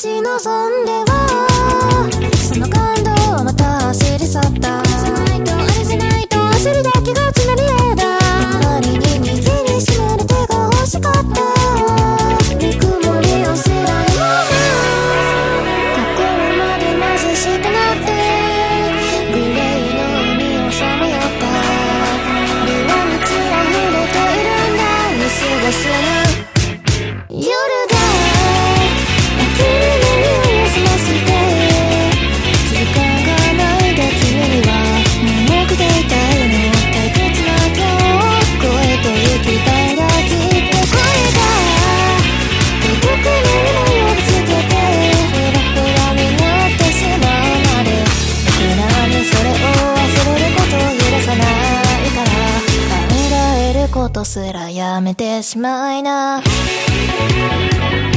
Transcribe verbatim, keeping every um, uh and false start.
ち望んではその感動をまた走り去った。あれじゃないとあれじゃないと焦りだけが募るようだ。周りに握りしめる手が欲しかった。ぬくもりをすらにも心まで貧しくなってグレーの海をさまよった。では道あふれているんだ見過ごす夜が秋に耳を澄まして時間がないで君にはもう目でいたいの退屈な今日を越えてゆきたいがきっとこれが孤独の夢をぶつけてフラフラになってしまうまで僕らにそれを忘れることを許さないから考えることすらやめてしまいな。